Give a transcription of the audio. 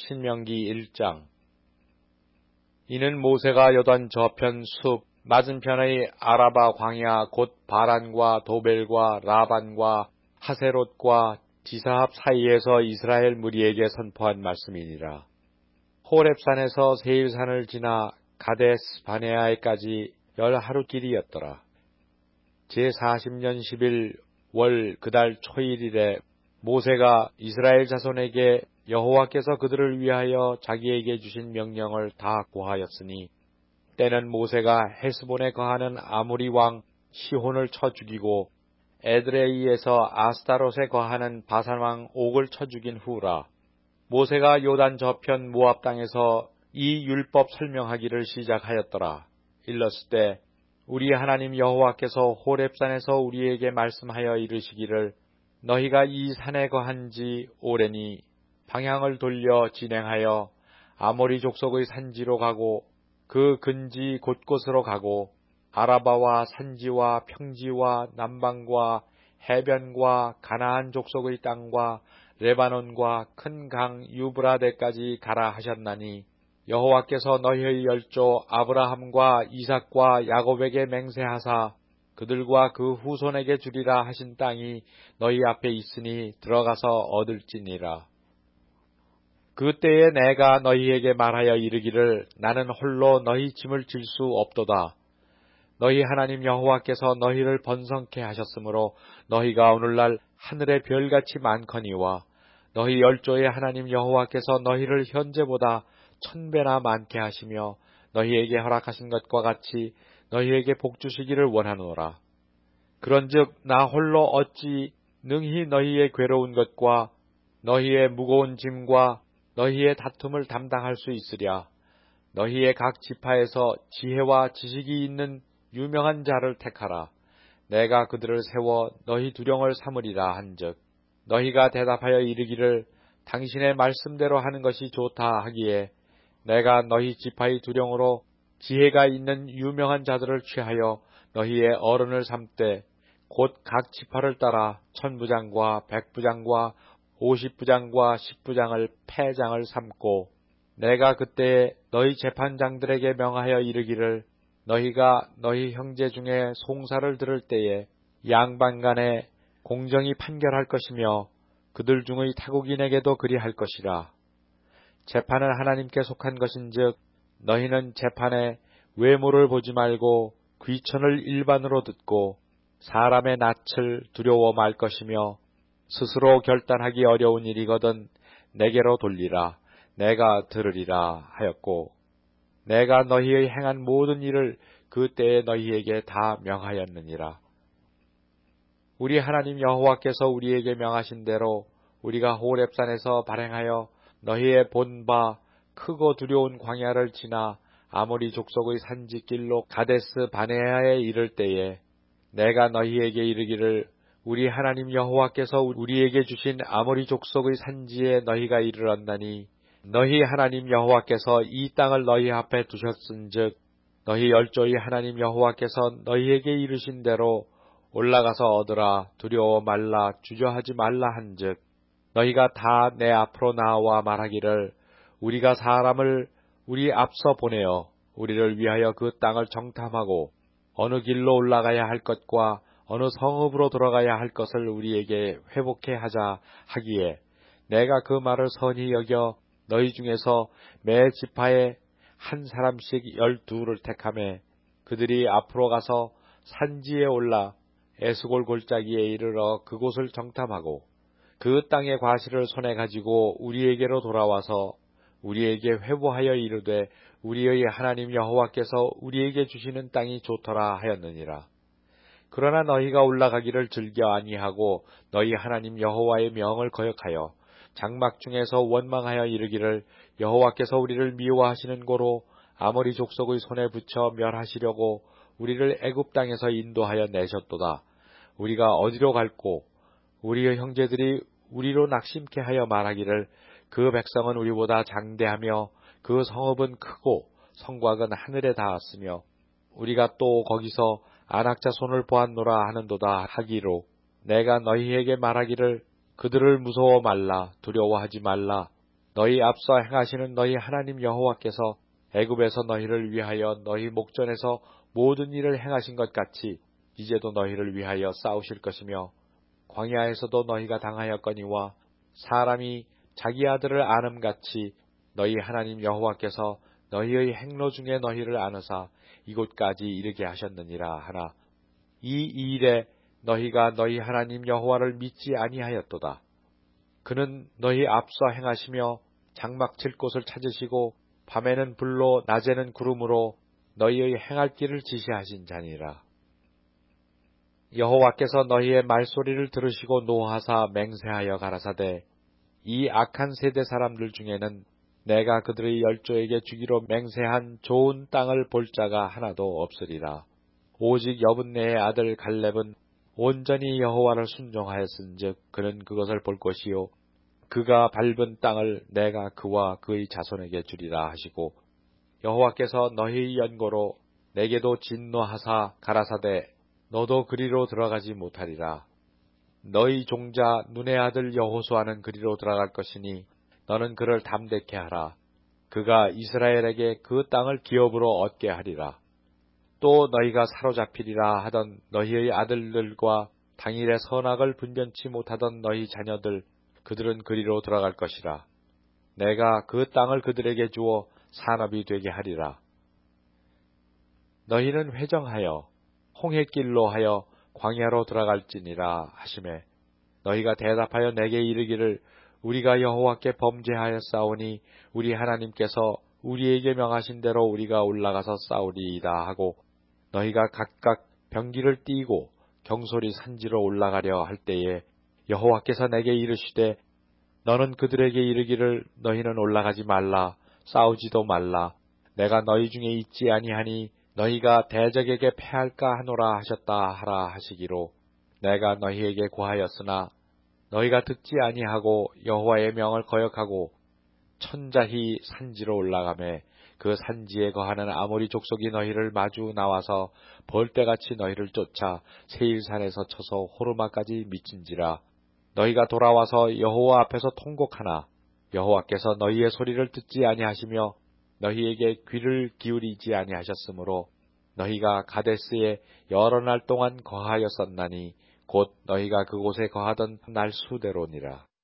신명기 1장. 이는 모세가 요단 저편 숲 맞은편의 아라바 광야 곧 바란과 도벨과 라반과 하세롯과 디사합 사이에서 이스라엘 무리에게 선포한 말씀이니라. 호렙산에서 세일산을 지나 가데스 바네아에까지 10하루 길이였더라. 제40년 10일 월 그달 초일일에 모세가 이스라엘 자손에게 여호와께서 그들을 위하여 자기에게 주신 명령을 다 고하였으니, 때는 모세가 헤스본에 거하는 아모리 왕 시혼을 쳐 죽이고 에드레이에서 아스타롯에 거하는 바산 왕 옥을 쳐 죽인 후라. 모세가 요단 저편 모압 땅에서 이 율법 설명하기를 시작하였더라. 일렀을 우리 하나님 여호와께서 호렙산에서 우리에게 말씀하여 이르시기를, 너희가 이 산에 거한지 오래니 방향을 돌려 진행하여 아모리 족속의 산지로 가고 그 근지 곳곳으로 가고 아라바와 산지와 평지와 남방과 해변과 가나안 족속의 땅과 레바논과 큰 강 유브라데까지 가라 하셨나니, 여호와께서 너희의 열조 아브라함과 이삭과 야곱에게 맹세하사 그들과 그 후손에게 주리라 하신 땅이 너희 앞에 있으니 들어가서 얻을지니라. 그때에 내가 너희에게 말하여 이르기를, 나는 홀로 너희 짐을 질 수 없도다. 너희 하나님 여호와께서 너희를 번성케 하셨으므로 너희가 오늘날 하늘의 별같이 많거니와, 너희 열조의 하나님 여호와께서 너희를 현재보다 1000배나 많게 하시며 너희에게 허락하신 것과 같이 너희에게 복주시기를 원하노라. 그런즉 나 홀로 어찌 능히 너희의 괴로운 것과 너희의 무거운 짐과 너희의 다툼을 담당할 수 있으랴. 너희의 각 지파에서 지혜와 지식이 있는 유명한 자를 택하라. 내가 그들을 세워 너희 두령을 삼으리라 한즉, 너희가 대답하여 이르기를, 당신의 말씀대로 하는 것이 좋다 하기에, 내가 너희 지파의 두령으로 지혜가 있는 유명한 자들을 취하여 너희의 어른을 삼되 곧 각 지파를 따라 1000부장과 100부장과 50부장과 10부장을 패장을 삼고, 내가 그때에 너희 재판장들에게 명하여 이르기를, 너희가 너희 형제 중에 송사를 들을 때에 양반간에 공정히 판결할 것이며 그들 중의 타국인에게도 그리할 것이라. 재판은 하나님께 속한 것인즉 너희는 재판에 외모를 보지 말고 귀천을 일반으로 듣고 사람의 낯을 두려워 말 것이며, 스스로 결단하기 어려운 일이거든 내게로 돌리라. 내가 들으리라 하였고, 내가 너희의 행한 모든 일을 그때에 너희에게 다 명하였느니라. 우리 하나님 여호와께서 우리에게 명하신 대로 우리가 호렙산에서 발행하여 너희의 본바 크고 두려운 광야를 지나 아모리 족속의 산지길로 가데스 바네아에 이를 때에, 내가 너희에게 이르기를, 우리 하나님 여호와께서 우리에게 주신 아모리 족속의 산지에 너희가 이르렀나니, 너희 하나님 여호와께서 이 땅을 너희 앞에 두셨은즉 너희 열조의 하나님 여호와께서 너희에게 이르신 대로 올라가서 얻으라. 두려워 말라. 주저하지 말라 한즉, 너희가 다 내 앞으로 나와 말하기를, 우리가 사람을 우리 앞서 보내어 우리를 위하여 그 땅을 정탐하고 어느 길로 올라가야 할 것과 어느 성읍으로 들어가야 할 것을 우리에게 회복해 하자 하기에, 내가 그 말을 선히 여겨 너희 중에서 매 지파에 한 사람씩 12를 택하매, 그들이 앞으로 가서 산지에 올라 에스골 골짜기에 이르러 그곳을 정탐하고 그 땅의 과실을 손에 가지고 우리에게로 돌아와서 우리에게 회보하여 이르되, 우리의 하나님 여호와께서 우리에게 주시는 땅이 좋더라 하였느니라. 그러나 너희가 올라가기를 즐겨 아니하고 너희 하나님 여호와의 명을 거역하여 장막 중에서 원망하여 이르기를, 여호와께서 우리를 미워하시는 고로 아모리 족속의 손에 붙여 멸하시려고 우리를 애굽 땅에서 인도하여 내셨도다. 우리가 어디로 갈고 우리의 형제들이 우리로 낙심케 하여 말하기를, 그 백성은 우리보다 장대하며 그 성읍은 크고 성곽은 하늘에 닿았으며 우리가 또 거기서 안악자 손을 보았노라 하는도다 하기로, 내가 너희에게 말하기를, 그들을 무서워 말라. 두려워하지 말라. 너희 앞서 행하시는 너희 하나님 여호와께서 애굽에서 너희를 위하여 너희 목전에서 모든 일을 행하신 것 같이 이제도 너희를 위하여 싸우실 것이며 광야에서도 너희가 당하였거니와 사람이 자기 아들을 아는같이 너희 하나님 여호와께서 너희의 행로 중에 너희를 아느사 이곳까지 이르게 하셨느니라 하나 이 일에 너희가 너희 하나님 여호와를 믿지 아니하였도다. 그는 너희 앞서 행하시며 장막 칠 곳을 찾으시고 밤에는 불로 낮에는 구름으로 너희의 행할 길을 지시하신 자니라. 여호와께서 너희의 말소리를 들으시고 노하사 맹세하여 가라사대 이 악한 세대 사람들 중에는 내가 그들의 열조에게 주기로 맹세한 좋은 땅을 볼 자가 하나도 없으리라. 오직 여분네의 아들 갈렙은 온전히 여호와를 순종하였은즉 그는 그것을 볼 것이요 그가 밟은 땅을 내가 그와 그의 자손에게 주리라 하시고 여호와께서 너희의 연고로 내게도 진노하사 가라사대 너도 그리로 들어가지 못하리라. 너희 종자 눈의 아들 여호수아는 그리로 들어갈 것이니 너는 그를 담대케 하라. 그가 이스라엘에게 그 땅을 기업으로 얻게 하리라. 또 너희가 사로잡히리라 하던 너희의 아들들과 당일의 선악을 분변치 못하던 너희 자녀들 그들은 그리로 들어갈 것이라. 내가 그 땅을 그들에게 주어 산업이 되게 하리라. 너희는 회정하여 홍해길로 하여 광야로 들어갈지니라 하시매 너희가 대답하여 내게 이르기를 우리가 여호와께 범죄하였사오니 우리 하나님께서 우리에게 명하신 대로 우리가 올라가서 싸우리이다 하고 너희가 각각 병기를 띠고 경솔이 산지로 올라가려 할 때에 여호와께서 내게 이르시되 너는 그들에게 이르기를 너희는 올라가지 말라 싸우지도 말라 내가 너희 중에 있지 아니하니 너희가 대적에게 패할까 하노라 하셨다 하라 하시기로 내가 너희에게 고하였으나 너희가 듣지 아니하고 여호와의 명을 거역하고 천자히 산지로 올라가매 그 산지에 거하는 아모리 족속이 너희를 마주 나와서 벌떼같이 너희를 쫓아 세일산에서 쳐서 호르마까지 미친지라. 너희가 돌아와서 여호와 앞에서 통곡하나 여호와께서 너희의 소리를 듣지 아니하시며 너희에게 귀를 기울이지 아니하셨으므로 너희가 가데스에 여러 날 동안 거하였었나니 곧 너희가 그곳에 거하던 날 수대로니라.